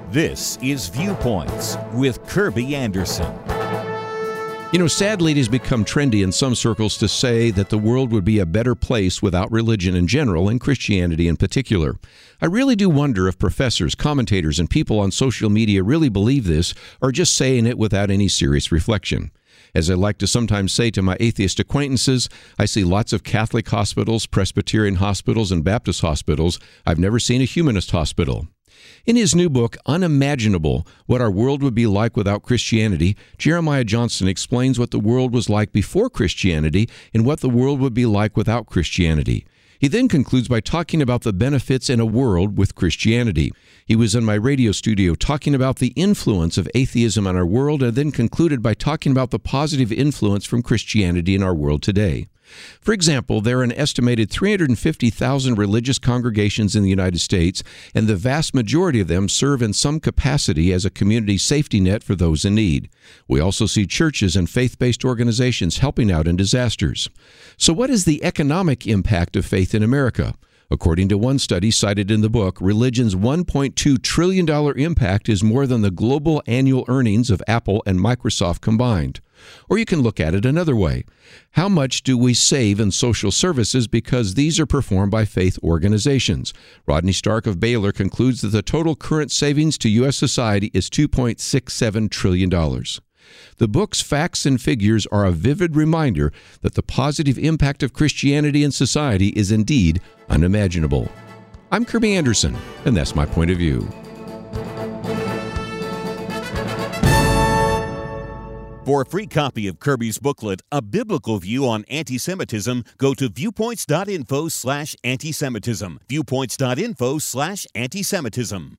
This is Viewpoints with Kirby Anderson. You know, sadly, it has become trendy in some circles to say that the world would be a better place without religion in general and Christianity in particular. I really do wonder if professors, commentators, and people on social media really believe this or just saying it without any serious reflection. As I like to sometimes say to my atheist acquaintances, I see lots of Catholic hospitals, Presbyterian hospitals, and Baptist hospitals. I've never seen a humanist hospital. In his new book, Unimaginable, What Our World Would Be Like Without Christianity, Jeremiah Johnson explains what the world was like before Christianity and what the world would be like without Christianity. He then concludes by talking about the benefits in a world with Christianity. He was in my radio studio talking about the influence of atheism on our world and then concluded by talking about the positive influence from Christianity in our world today. For example, there are an estimated 350,000 religious congregations in the United States, and the vast majority of them serve in some capacity as a community safety net for those in need. We also see churches and faith-based organizations helping out in disasters. So what is the economic impact of faith in America? According to one study cited in the book, religion's $1.2 trillion impact is more than the global annual earnings of Apple and Microsoft combined. Or you can look at it another way. How much do we save in social services because these are performed by faith organizations? Rodney Stark of Baylor concludes that the total current savings to U.S. society is $2.67 trillion. The book's facts and figures are a vivid reminder that the positive impact of Christianity in society is indeed unimaginable. I'm Kirby Anderson, and that's my point of view. For a free copy of Kirby's booklet, A Biblical View on Anti-Semitism, go to viewpoints.info/antisemitism. Viewpoints.info/antisemitism.